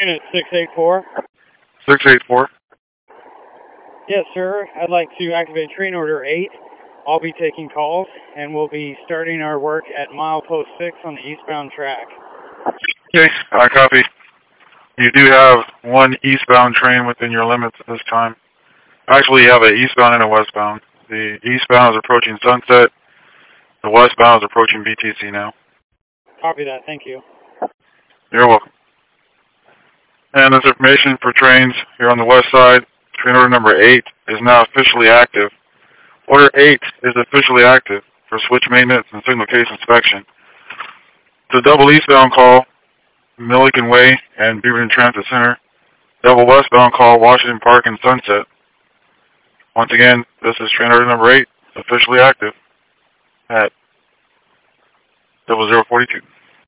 Unit 684. 684. Yes, sir. I'd like to activate train order 8. I'll be taking calls, and we'll be starting our work at milepost 6 on the eastbound track. Okay, I copy. You do have one eastbound train within your limits at this time. Actually, you have an eastbound and a westbound. The eastbound is approaching Sunset. The westbound is approaching BTC now. Copy that. Thank you. You're welcome. And this information for trains here on the west side, train order number 8 is now officially active. Order 8 is officially active for switch maintenance and signal case inspection. The double eastbound call, Milliken Way and Beaverton Transit Center. Double westbound call, Washington Park and Sunset. Once again, this is train order number 8, officially active at 0042.